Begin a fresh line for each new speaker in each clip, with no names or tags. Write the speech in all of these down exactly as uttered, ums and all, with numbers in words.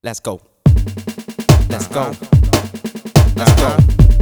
Let's go. Let's go. Let's go.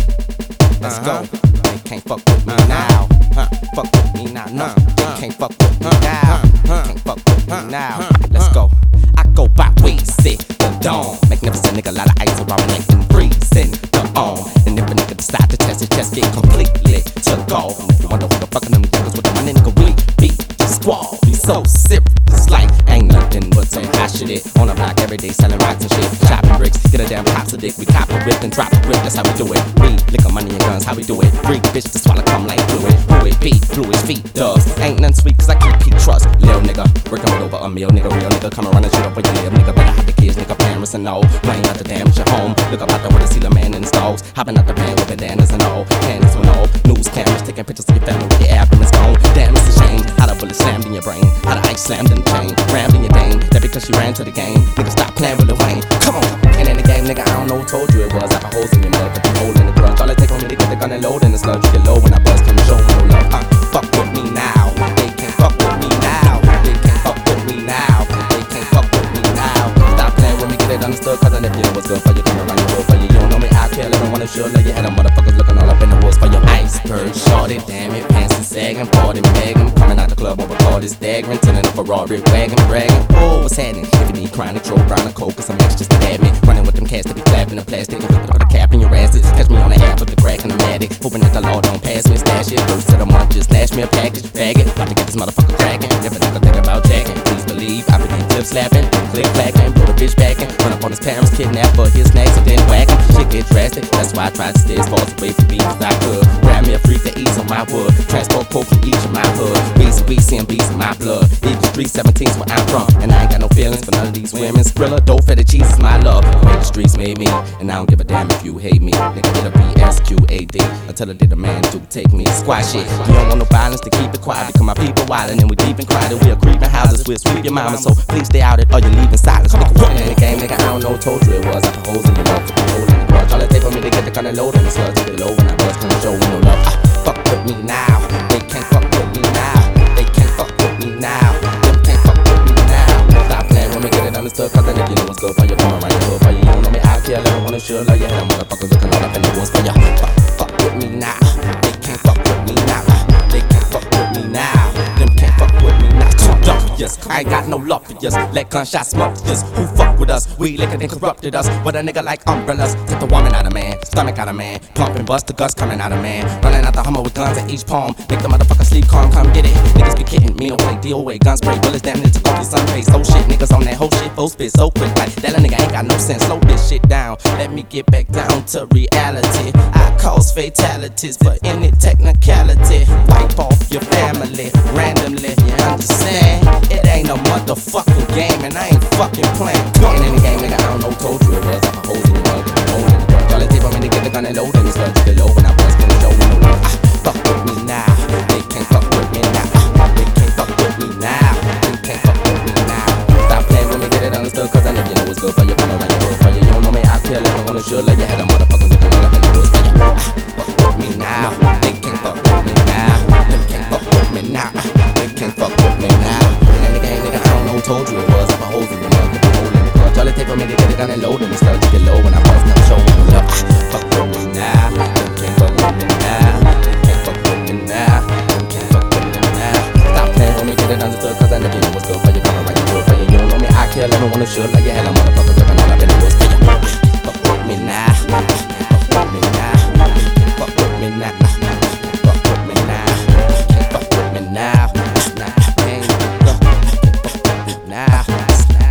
Let's go. They can't fuck with me now. Huh? Fuck with me now. No, they can't fuck with me now. They can't fuck with me now. Let's go. I go by Weezy, the Dawn. Magnificent nigga, lot of ice around me and freezing the on. And if a nigga decide to test his chest, get completely took off. And if you wonder who the fucking them niggas with the money, nigga really be squall. Be so serious, like ain't nothing but some hot shit. On the block every day selling rocks and shit, chopping bricks, get a damn pops of dick. We cop a whip and drop a whip, that's how we do it. We liquor, money and guns, how we do it. Freak bitch to swallow come like fluid. Fluid beat, fluid feet, doves. Ain't nothing sweet cause I keep Pete trust. Lil nigga, working with over a meal, nigga, real nigga, come and run and shit up where you live, nigga. Better have the kids, nigga, parents and all. Playing out the damage your home. Look about the way to see the man in the stalls. Hopping out the van with bandanas and all. Cannons and all. News cameras taking pictures of your family with your abdomen's gone. Damn, it's a shame. How the bullet slammed in your brain. How the ice slammed in the chain. Rammed in your dame. That because she ran to the game. Nigga, stop playing with the Wayne. Come on. And in the game, nigga, I don't know who told you it was. I put holes in your mouth, but you hole in the grudge. All it take on me to get the gun and load in the sludge. You get low when I buzz, come show me no love. Uh, fuck with me now. They can't fuck with me now. They can't fuck with me now. They can't fuck with me now. Stop playing with me, get it understood. Cause I never know what's good for you. Come around your world for you. You don't know me, I care. Let them wanna sure let you head. Motherfuckers looking all up in the woods for your iceberg. Shorty, damn it, pants and sagging. Party, begging. Coming out the club over all this daggering. Turning up a Ferrari wagon, bragging. Oh, what's happening? If you need chronic, throw brown and coke. Cause some next just stab me. Running with them cats that be clapping the plastic. Put a cap in your asses. Catch me on the app with the crack and the matic. Hoping that the law don't pass me. Stash it. First of the month, just snatch me a package. Faggot. About to get this motherfucker cracking. If a nigga think about jacking, please believe I begin clip slapping. Click clacking. Blow the bitch backing. Run up on his parents, kidnap for his snacks and then whack him. Shit get drastic. That's why I tried to stay as far away from beef as I could. Grab me a freak to ease on my wood. Transport coke from each of my hood. Weezy, Weezy, and beats in my blood. Eagle Street seventeen's where I'm from. And I ain't got no feelings for none of these women. Skrilla, dough, feta cheese is my love. The way the streets made me. And I don't give a damn if you hate me. Nigga, it'll be S Q A D. Until the day the man do take me. Squash it. You don't want no violence to keep it quiet. Because my people wildin' and we deep and crowded. We are creeping houses. We'll sweep your mama. So please stay out it or you leave in silence. Nigga, put in the game, nigga. I don't know who told you it was. I put holes in your mouth. Put the hole in the grudge. All it take for me to get the gun and load in the sludge. Get low when I buzz. Come show me no love. Ah, fuck with me now. They can't fuck with me now. They can't fuck with me now. Them can't fuck with me now. Stop playing with me, get it understood. Cause I think you know what's good for you. Come around your hood for you. You don't know me, I care. Let me wanna sure love you. Them motherfuckers looking all up in the woods for you. Fuck, fuck with me now. They can't fuck with me now. They can't fuck with me now. Them can't fuck with me now. Too dark for us. I ain't got no love for us. Let gunshots smoke us. Who fuck with us? We liquor and corrupted us. But a nigga like umbrellas. Take the woman out of man. Stomach out of man. Pump and bust the guts coming out of man. Running out the Hummer with guns at each palm. Make the motherfucker sleep calm. Come get it. Niggas be kidding me. Don't play D O A. Guns spray bullets. Damn it. Took off your sun face. Oh shit. Niggas on that whole shit. Full spit so quick. Like that little nigga ain't got no sense. Slow this shit down. Let me get back down to reality. I cause fatalities. But in it technicality. Wipe off your family. Randomly. You understand? It ain't no motherfucking game. And I ain't fucking playing. Ain't in the game, nigga. I don't know who told you it was. I put holes in your mouth. Put the hole in the grudge. All it take for me to get the gun and load in the sludge. You get low when I buzz. Can show me no love. Ah, fuck with me now. They can't fuck with me now. Ah, they can't fuck with me now. They can't fuck with me now. Stop playing with me, get it understood. Cause I know you know what's good for you. Come around your hood for you. You don't know me, I care. Let me wanna sure let you have the motherfuckers looking all up in the woods for you. Ah, fuck with me now. They can't fuck with me now. They can't fuck with me now. They can't fuck with me now. And the game, nigga, I don't know who told you it was. I put holes in your mouth. Put the hole in the grudge. All it take for me to get it done and load in the sludge. You get low when I buzz. Come show me no love. Ah, fuck with me now. They can't fuck with me now. They can't fuck with me now. They can't fuck with me now. Stop playing with me, get it understood. Cause I know you know what's good for you. Come around your hood for you. You don't know me, I care. Let me wanna sure like you had a motherfucker looking all up in the woods for you. Ah, fuck with me now. Fuck with me now. Fuck with me now. Fuck with me now. Can't fuck with me now. Nah, ain't fuck with me now.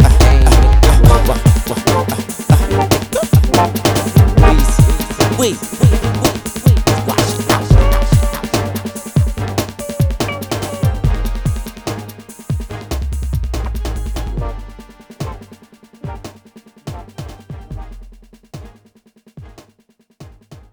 Ain't Weezy.